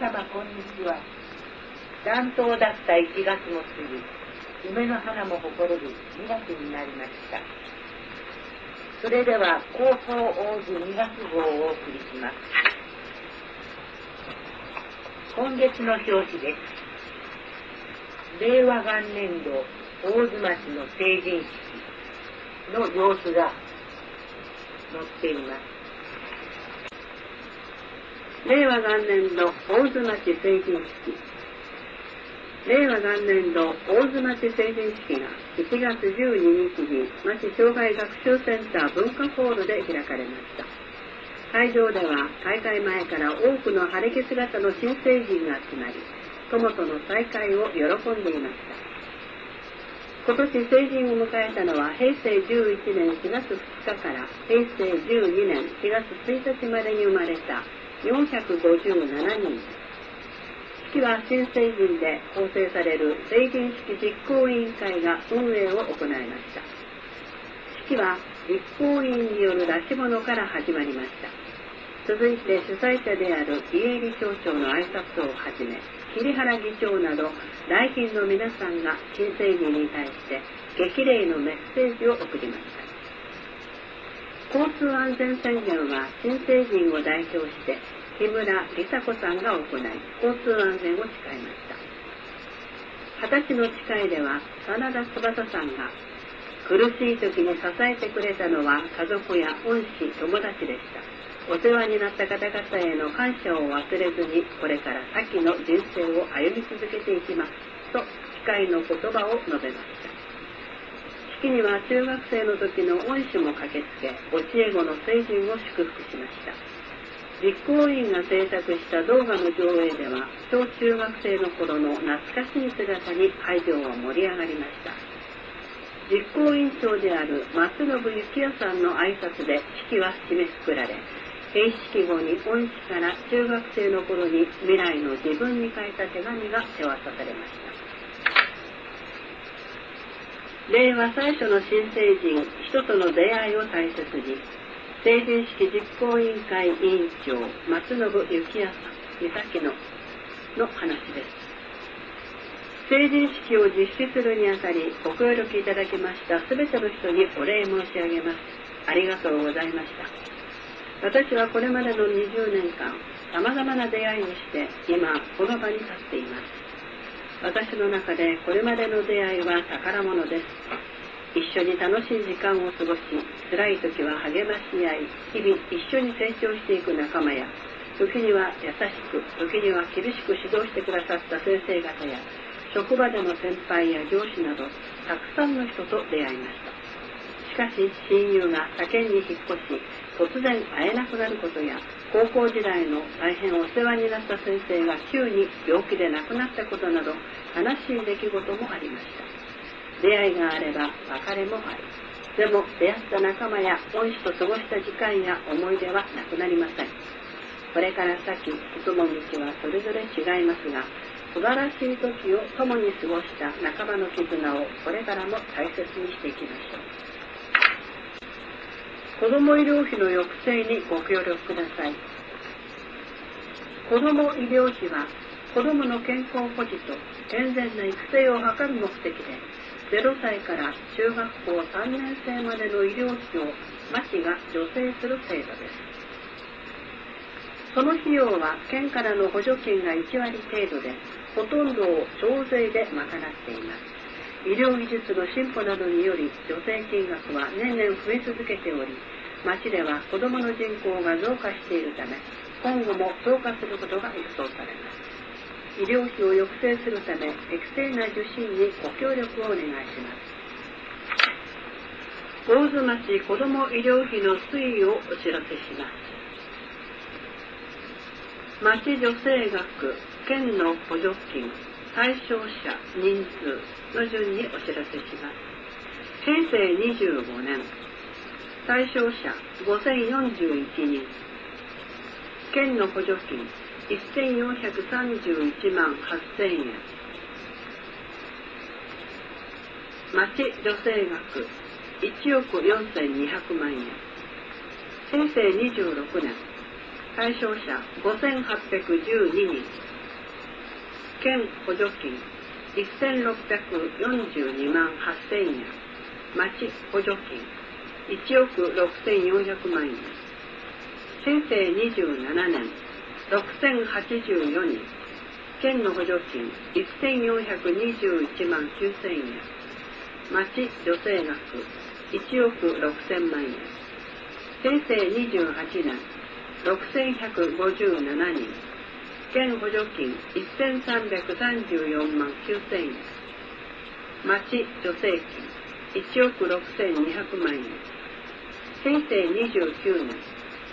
様こんにちは。暖冬だった1月も過ぎ、梅の花もほころぶ2月になりました。それでは高校王子2月号をお送りします。今月の表紙です。令和元年度大津町の成人式の様子が載っています。 令和元年度大津町成人式。令和元年度大津町成人式が1月12日に町障害学習センター文化ホールで開かれました。会場では大会前から多くの晴れ着姿の新成人が集まり、友との再会を喜んでいました。今年成人を迎えたのは平成11年4月2日から平成12年4月1日までに生まれた457人。式は新成人で構成される成人式実行委員会が運営を行いました。式は実行委員による出し物から始まりました。続いて主催者である家入町長の挨拶をはじめ、桐原議長など来賓の皆さんが新成人に対して激励のメッセージを送りました。交通安全宣言は新成人を代表して木村梨紗子さんが行い、交通安全を誓いました。20歳の誓いでは真田翼さんが、苦しい時に支えてくれたのは家族や恩師、友達でした。お世話になった方々への感謝を忘れずに、これから先の人生を歩み続けていきますと誓いの言葉を述べました。式には中学生の時の恩師も駆けつけ、教え子の成人を祝福しました。実行委員が制作した動画の上映では、小中学生の頃の懐かしい姿に会場は盛り上がりました。実行委員長である松信幸也さんの挨拶で式は締めくくられ、閉式後に恩師から中学生の頃に未来の自分に書いた手紙が手渡されました。令和最初の新成人、人との出会いを大切に、成人式実行委員会委員長松信幸也さん、美咲の話です。成人式を実施するにあたりご協力いただきましたすべての人にお礼申し上げます。ありがとうございました。私はこれまでの20年間、様々な出会いをして今この場に立っています。私の中でこれまでの出会いは宝物です。一緒に楽しい時間を過ごし、辛い時は励まし合い、日々一緒に成長していく仲間や、時には優しく、時には厳しく指導してくださった先生方や、職場での先輩や上司など、たくさんの人と出会いました。しかし、親友が他県に引っ越し、突然会えなくなることや、高校時代の大変お世話になった先生が急に病気で亡くなったことなど、悲しい出来事もありました。出会いがあれば別れもあり、でも出会った仲間や恩師と過ごした時間や思い出はなくなりません。これから先進む道はそれぞれ違いますが、素晴らしい時を共に過ごした仲間の絆をこれからも大切にしていきましょう。子ども医療費の抑制にご協力ください。子ども医療費は子どもの健康保持と健全な育成を図る目的で、0歳から中学校3年生までの医療費を町が助成する制度です。その費用は県からの補助金が1割程度で、ほとんどを徴税で賄っています。医療技術の進歩などにより助成金額は年々増え続けており、町では子どもの人口が増加しているため、今後も増加することが予想されます。医療費を抑制するため、適正な受診にご協力をお願いします。大津町子ども医療費の推移をお知らせします。町助成額、県の補助金、対象者、人数の順にお知らせします。平成25年、対象者5041人、県の補助金1431万8000円、町助成額1億4200万円。平成26年、対象者5812人、 県補助金1642万8000円、町補助金1億6400万円。平成27年6084人、県の補助金1421万9000円、町助成額1億6000万円。平成28年6157人、県補助金1334万9000円、町助成金1億6200万円。平成29年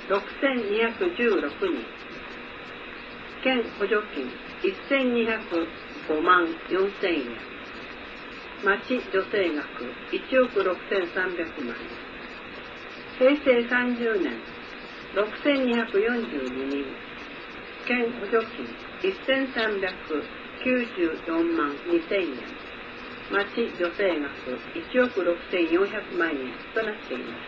6216人、県補助金1205万4000円、町助成額1億6300万円。平成30年6242人、県補助金1394万2000円、町助成額1億6400万円となっています。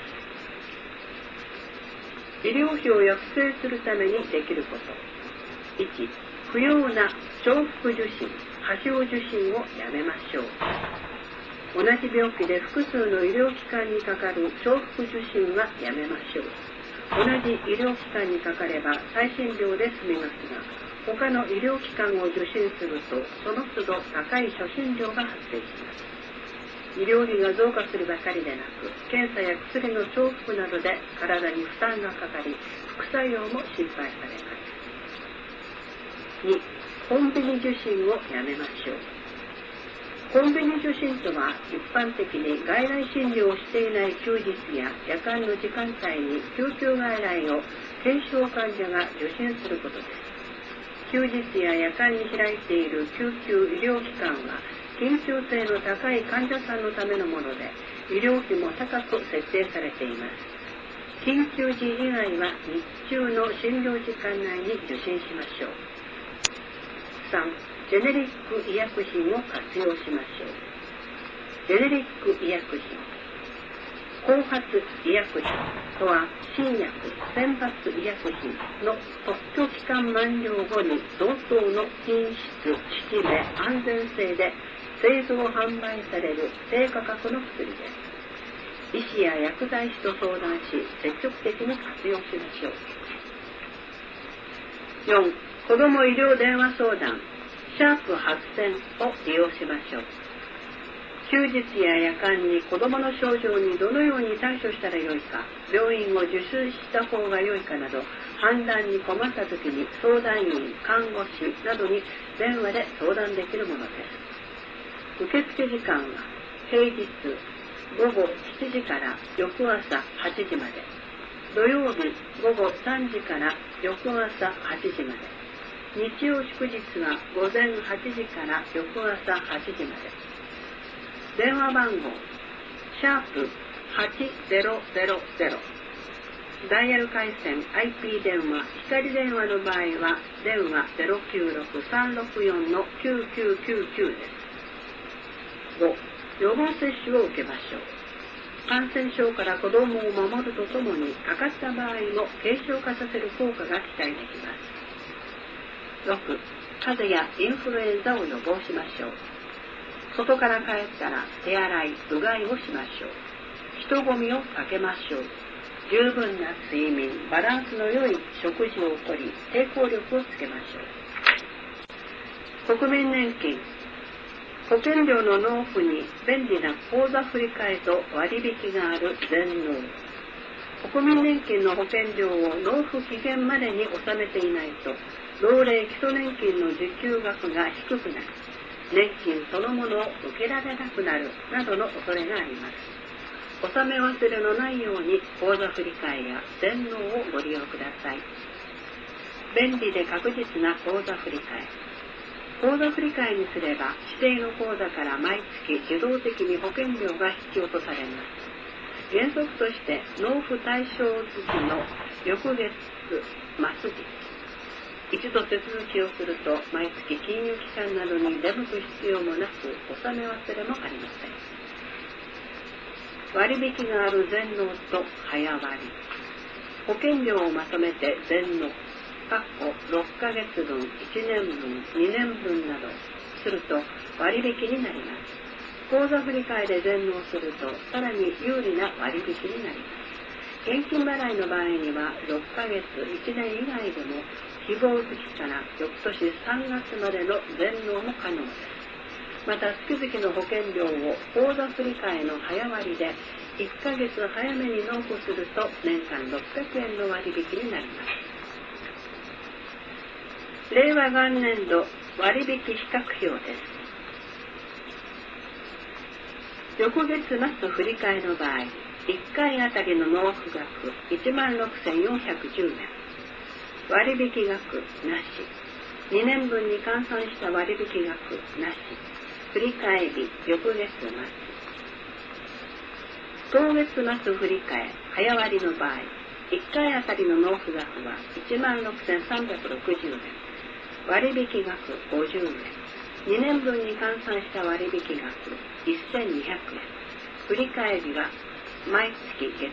医療費を抑制するためにできること。1、不要な重複受診、過少受診をやめましょう。同じ病気で複数の医療機関にかかる重複受診はやめましょう。同じ医療機関にかかれば再診料で済みますが、他の医療機関を受診するとその都度高い初診料が発生します。医療費が増加するばかりでなく、検査や薬の重複などで体に負担がかかり、副作用も心配されます。2、コンビニ受診をやめましょう。コンビニ受診とは、一般的に外来診療をしていない休日や夜間の時間帯に救急外来を軽症患者が受診することです。休日や夜間に開いている救急医療機関は、緊急性の高い患者さんのためのもので、医療費も高く設定されています。緊急時以外は日中の診療時間内に受診しましょう。3、ジェネリック医薬品を活用しましょう。ジェネリック医薬品、後発医薬品とは、新薬、選抜医薬品の特許期間満了後に同等の品質、効き目、安全性で製造販売される低価格の薬です。医師や薬剤師と相談し、積極的に活用しましょう。4、子ども医療電話相談#8000を利用しましょう。休日や夜間に子どもの症状にどのように対処したらよいか、病院を受診した方がよいかなど、判断に困った時に相談員、看護師などに電話で相談できるものです。受付時間は平日午後7時から翌朝8時まで、土曜日午後3時から翌朝8時まで、日曜祝日は午前8時から翌朝8時まで。電話番号#8000、ダイヤル回線 IP 電話、光電話の場合は電話 096-364-9999 です。5、予防接種を受けましょう。感染症から子どもを守るとともに、かかった場合も軽症化させる効果が期待できます。6、風邪やインフルエンザを予防しましょう。外から帰ったら手洗い、うがいをしましょう。人混みを避けましょう。十分な睡眠、バランスの良い食事をとり、抵抗力をつけましょう。国民年金、保険料の納付に便利な口座振替と割引がある全納。国民年金の保険料を納付期限までに納めていないと、老齢基礎年金の受給額が低くなり、年金そのものを受けられなくなるなどの恐れがあります。納め忘れのないように口座振替や全納をご利用ください。便利で確実な口座振替。口座振替にすれば指定の口座から毎月自動的に保険料が引き落とされます。原則として納付対象月の翌月末日、一度手続きをすると毎月金融機関などに出向く必要もなく、納め忘れもありません。割引がある全納と早割り。保険料をまとめて全納、 6ヶ月分、1年分、2年分などすると割引になります。口座振替で全納するとさらに有利な割引になります。現金払いの場合には6ヶ月、1年以外でも希望月から翌年3月までの全納も可能です。また月々の保険料を口座振替の早割で1ヶ月早めに納付すると年間600円の割引になります。令和元年度割引比較表です。翌月末振り替えの場合、1回あたりの納付額16,410円、割引額なし、2年分に換算した割引額なし、振り替え日翌月末、当月末振り替え早割の場合、1回あたりの納付額は16,360円、割引額50円、2年分に換算した割引額1,200円、振り替え日は毎月月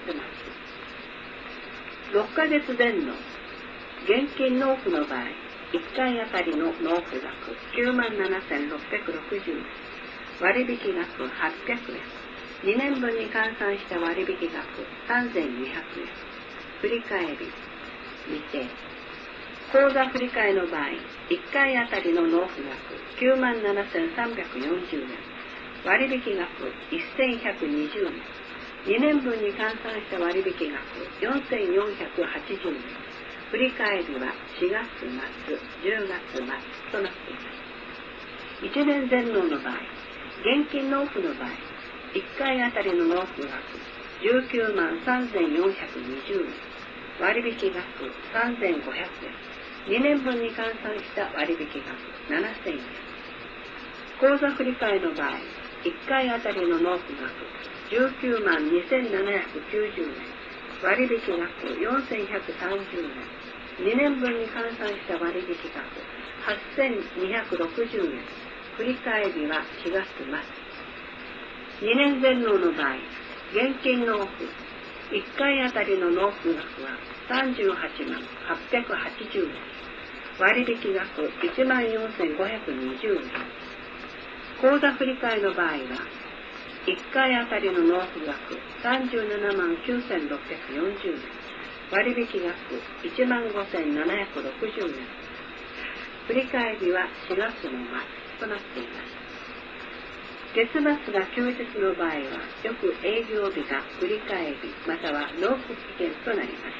末。6ヶ月前の現金納付の場合、1回あたりの納付額97,660円、割引額800円、2年分に換算した割引額3,200円、振り替え日未定。口座振替の場合、1回あたりの納付額97,340円、割引額1,120円、2年分に換算した割引額4,480円、振り替え日は4月末、10月末となっています。1年全納の場合、現金納付の場合、1回あたりの納付額193,420円、割引額3,500円、2年分に換算した割引額7,000円。口座振替の場合、1回あたりの納付額192,790円、割引額4,130円、2年分に換算した割引額8,260円、振り替え日は4月末。2年全納の場合、現金納付1回あたりの納付額は388,880円、割引額14,520円。口座振替の場合は1回あたりの納付額379,640円、割引額15,760円、振り替え日は4月の末となっています。月末が休日の場合は翌営業日が振り替え日または納付期限となります。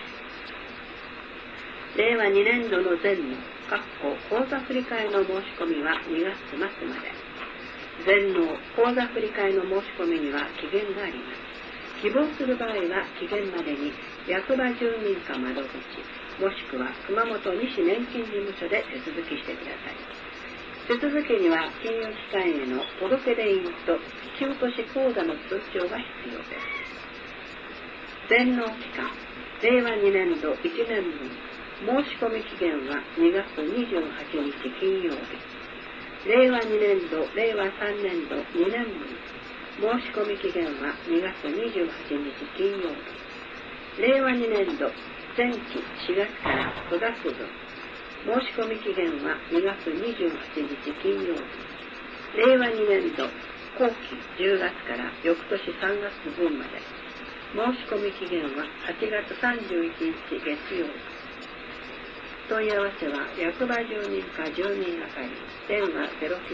令和2年度の前の口座振替の申し込みは2月末まで。全納口座振替の申し込みには期限があります。希望する場合は期限までに役場住民課窓口もしくは熊本西年金事務所で手続きしてください。手続きには金融機関への届出印と給都市口座の通帳が必要です。全納期間令和2年度1年分申し込み期限は2月28日金曜日。令和2年度令和3年度2年分申し込み期限は2月28日金曜日。令和2年度前期4月から9月分申し込み期限は2月28日金曜日。令和2年度後期10月から翌年3月分まで申し込み期限は8月31日月曜日。問い合わせは役場住民課住民係電話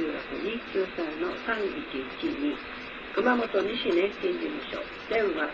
096-293-3112 熊本西年金事務所電話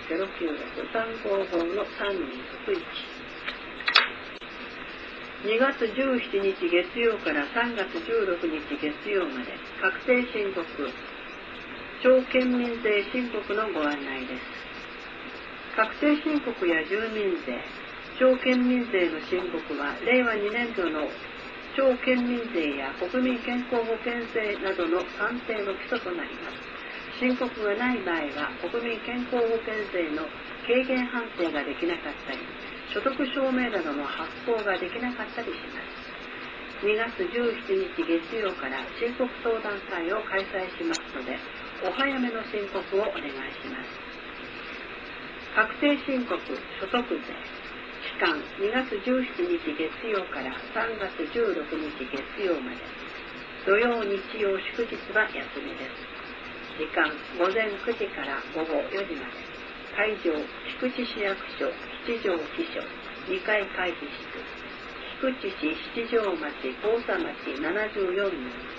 096-355-3261。2月17日月曜から3月16日月曜まで確定申告町県民税申告のご案内です。確定申告や住民税町県民税の申告は令和2年度の町県民税や国民健康保険税などの算定の基礎となります。申告がない場合は国民健康保険税の軽減判定ができなかったり所得証明などの発行ができなかったりします。2月17日月曜から申告相談会を開催しますのでお早めの申告をお願いします。確定申告所得税地間2月17日月曜から3月16日月曜まで。土曜日曜祝日は休みです。時間午前9時から午後4時まで。会場菊池市役所七条支所2階会議室。菊池市七条町甲佐町74-1。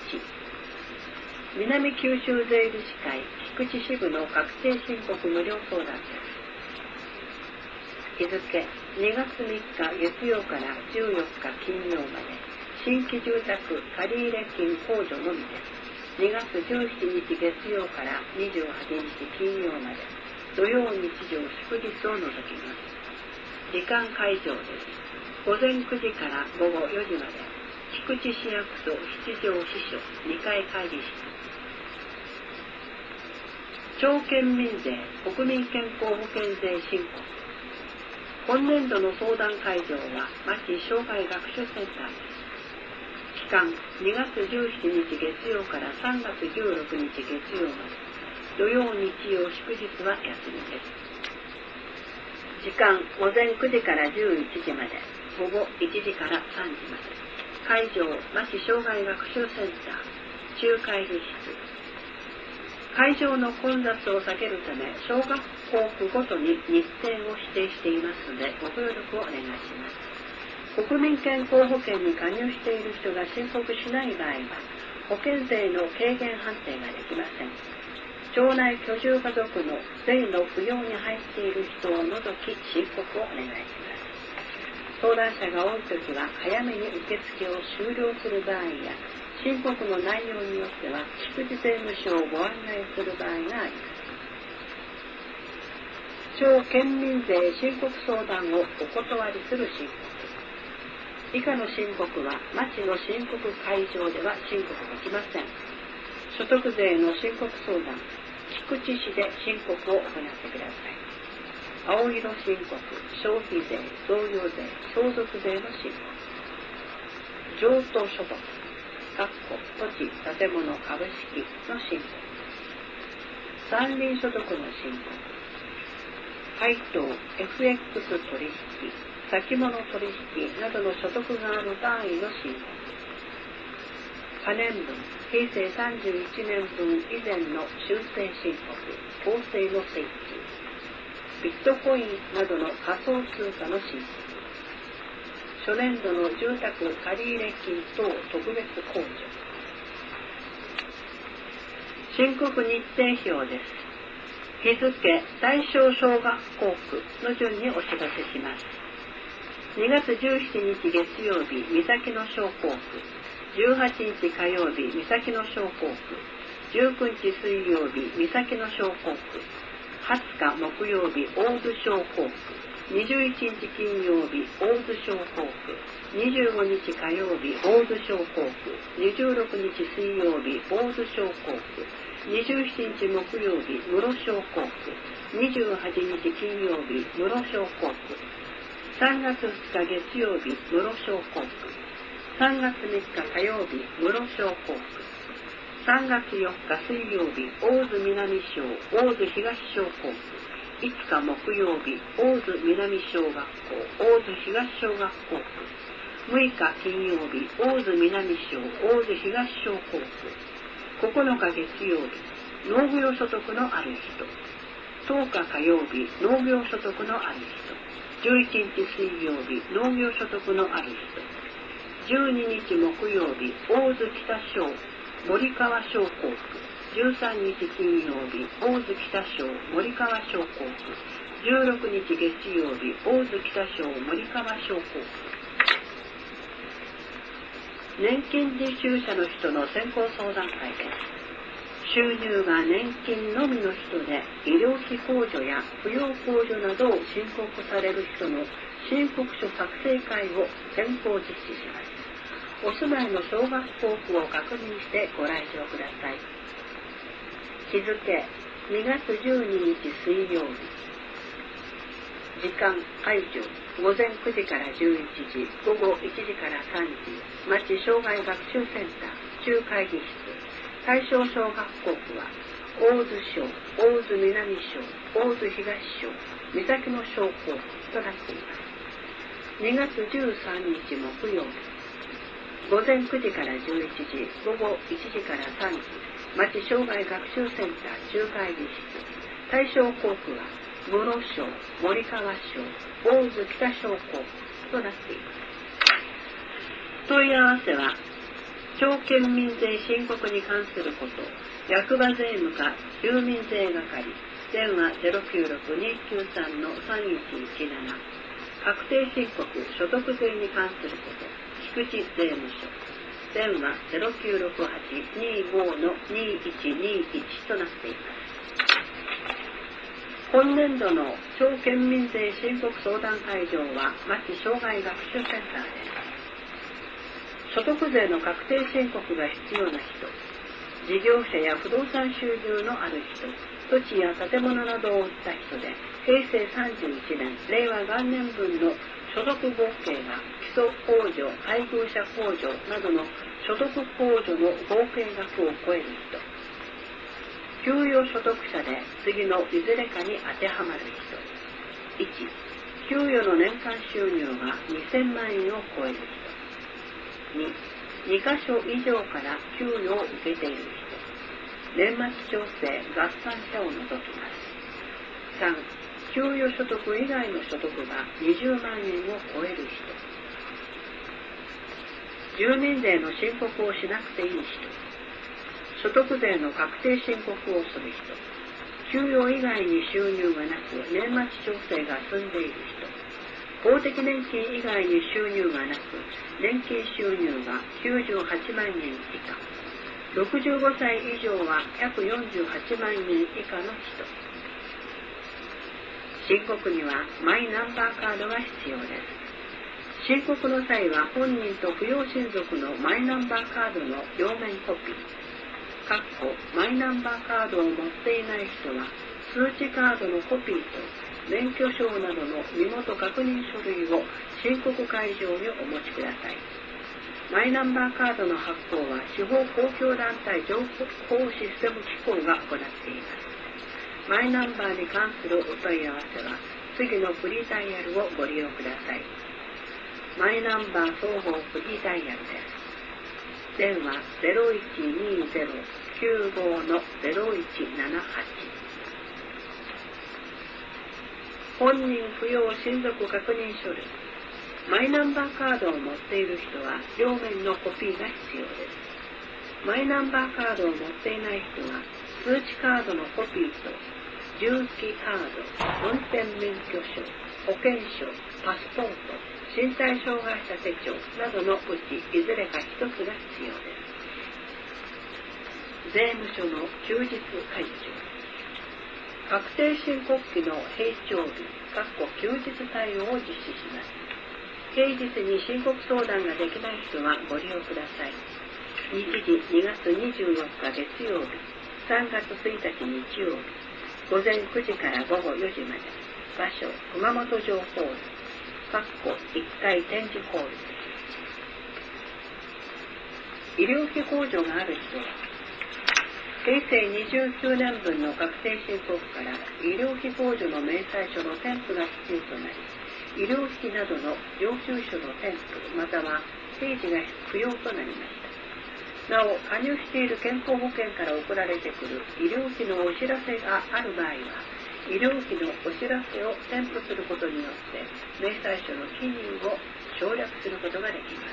南九州税理士会菊池支部の確定申告無料相談です。日付2月3日月曜から14日金曜まで。新規住宅借入金控除のみです。2月17日月曜から28日金曜まで。土曜日曜祝日を除きます。時間会場です。午前9時から午後4時まで。菊池市役所七条支所2階会議室。町県民税国民健康保険税申告。今年度の相談会場は町障害学習センターです。期間2月17日月曜から3月16日月曜まで。土曜日曜祝日は休みです。時間午前9時から11時まで。午後1時から3時まで。会場町障害学習センター中会議室。会場の混雑を避けるため小学校区ごとに日程を指定していますのでご協力をお願いします。国民健康保険に加入している人が申告しない場合は保険税の軽減判定ができません。町内居住家族の税の扶養に入っている人を除き申告をお願いします。相談者が多いときは早めに受付を終了する場合や申告の内容によっては祝日税務署をご案内する場合があります。町県民税申告相談をお断りする申告。以下の申告は町の申告会場では申告できません。所得税の申告相談、菊池市で申告を行ってください。青色申告、消費税、贈与税、相続税の申告。譲渡所得、土地、建物、株式の申告。山林所得の申告。配当、FX 取引、先物取引などの所得がある場合の申告。可年分、平成31年分以前の修正申告、公正の請求。ビットコインなどの仮想通貨の申告。初年度の住宅借入金等特別控除。申告日程表です。日付、大正小学校区の順にお知らせします。2月17日月曜日、三崎の小校区。18日火曜日、三崎の小校区。19日水曜日、三崎の小校区。20日木曜日、大津小校区。21日金曜日、大津小校区。25日火曜日、大津小校区。26日水曜日、大津小校区。27日木曜日、室小校区。28日金曜日、室小校区。3月2日月曜日、室小校区。3月3日火曜日、室小校区。3月4日水曜日、大津南小、大津東小校区。5日木曜日、大津南小学校、大津東小学校区。6日金曜日、大津南小、大津東小校区。9日月曜日、農業所得のある人。10日火曜日、農業所得のある人。11日水曜日、農業所得のある人。12日木曜日、大津北小、森川小校区。13日金曜日、大津北小、森川小校区。16日月曜日、大津北小、森川小校区。年金受給者の人の先行相談会です。収入が年金のみの人で医療費控除や扶養控除などを申告される人の申告書作成会を先行実施します。お住まいの小学校区を確認してご来場ください。日付2月12日水曜日。時間会場午前9時から11時、午後1時から3時。町障害学習センター中会議室。大正小学校区は大津小、大津南小、大津東小、三崎の小校区となっています。 2月13日木曜日、午前9時から11時、午後1時から3時、町障害学習センター中会議室。対象校区は室小、森川小、大津北小校区となっています。問い合わせは町県民税申告に関すること、役場税務課住民税係、電話 096-293-3117、確定申告所得税に関すること、菊池税務署、電話 0968-25-2121 となっています。今年度の町県民税申告相談会場は町障害学習センターです。所得税の確定申告が必要な人、事業者や不動産収入のある人、土地や建物などを売った人で、平成31年、令和元年分の所得合計が基礎控除、配偶者控除などの所得控除の合計額を超える人、給与所得者で次のいずれかに当てはまる人。1、給与の年間収入が2000万円を超える人。2、2カ所以上から給与を受けている人。年末調整合算者を除きます。3、給与所得以外の所得が20万円を超える人。住民税の申告をしなくていい人。所得税の確定申告をする人、給与以外に収入がなく年末調整が済んでいる人、公的年金以外に収入がなく年金収入が98万円以下、65歳以上は約48万円以下の人。申告にはマイナンバーカードが必要です。申告の際は本人と扶養親族のマイナンバーカードの両面コピー、マイナンバーカードを持っていない人は通知カードのコピーと免許証などの身元確認書類を申告会場にお持ちください。マイナンバーカードの発行は地方公共団体情報システム機構が行っています。マイナンバーに関するお問い合わせは次のフリーダイヤルをご利用ください。マイナンバー総合フリーダイヤルです。電話 0120-95-0178。本人扶養親族確認書類。マイナンバーカードを持っている人は両面のコピーが必要です。マイナンバーカードを持っていない人は通知カードのコピーと重機カード、運転免許証、保険証、パスポート、身体障害者手帳などのうちいずれか一つが必要です。税務署の休日開帳。確定申告期の平常日、休日対応を実施します。平日に申告相談ができない人はご利用ください。日時2月24日月曜日、3月1日日曜日、午前9時から午後4時まで。場所、熊本城ホール。1階展示ホールです。医療費控除がある人は、平成29年分の確定申告から医療費控除の明細書の添付が必要となり、医療費などの領収書の添付または提示が不要となりました。なお、加入している健康保険から送られてくる医療費のお知らせがある場合は、医療費のお知らせを添付することによって明細書の記入を省略することができます。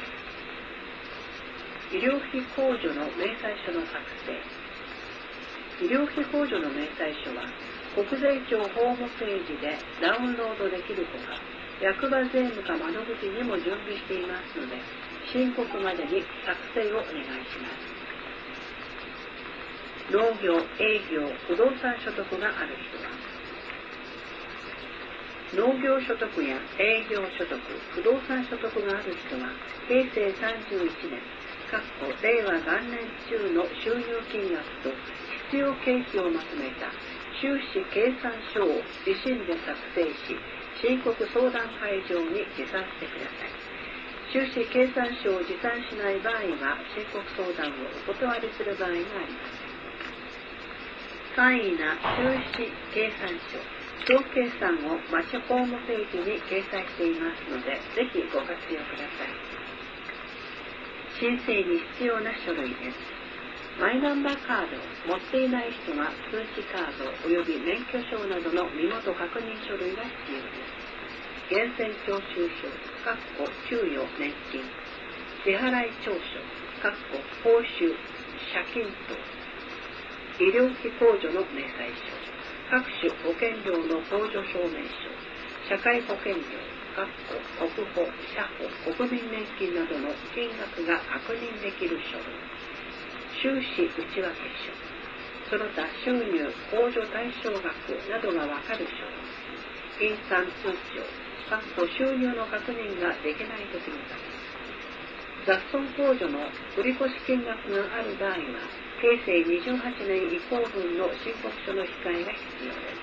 医療費控除の明細書の作成。医療費控除の明細書は国税庁ホームページでダウンロードできるほか、役場税務課窓口にも準備していますので、申告までに作成をお願いします。農業、営業、不動産所得がある人は、農業所得や営業所得、不動産所得がある人は、平成31年、令和元年中の収入金額と必要経費をまとめた収支計算書を自身で作成し、申告相談会場に持参してください。収支計算書を持参しない場合は、申告相談をお断りする場合があります。簡易な収支計算書、 表計算を町ホームページに掲載していますので、ぜひご活用ください。申請に必要な書類です。マイナンバーカードを持っていない人は通知カードおよび免許証などの身元確認書類が必要です。源泉徴収書、給与年金、支払い調書、報酬、借金等、医療費控除の明細書、各種保険料の控除証明書、社会保険料、国保、社保、国民年金などの金額が確認できる書類、収支内訳書、その他収入、控除対象額などがわかる書類、印鑑通帳、収入の確認ができないときのため、雑損控除の繰越金額がある場合は、平成28年以降分の申告書の控えが必要です。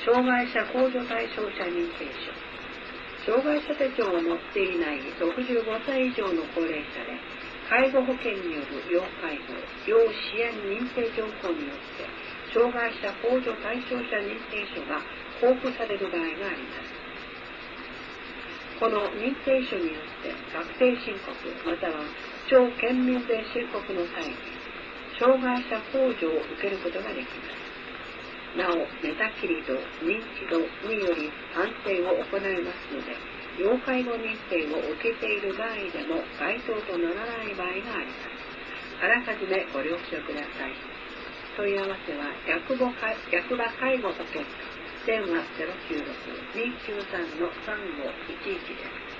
障害者控除対象者認定書、障害者手帳を持っていない65歳以上の高齢者で、介護保険による要介護、要支援認定条項によって、障害者控除対象者認定書が交付される場合があります。この認定書によって確定申告または町県民税申告の際に障害者控除を受けることができます。なお、寝たきり度、認知度により判定を行いますので、要介護認定を受けている場合でも該当とならない場合があります。あらかじめご了承ください。問い合わせは役場介護保険課電話 096-293-3511 です。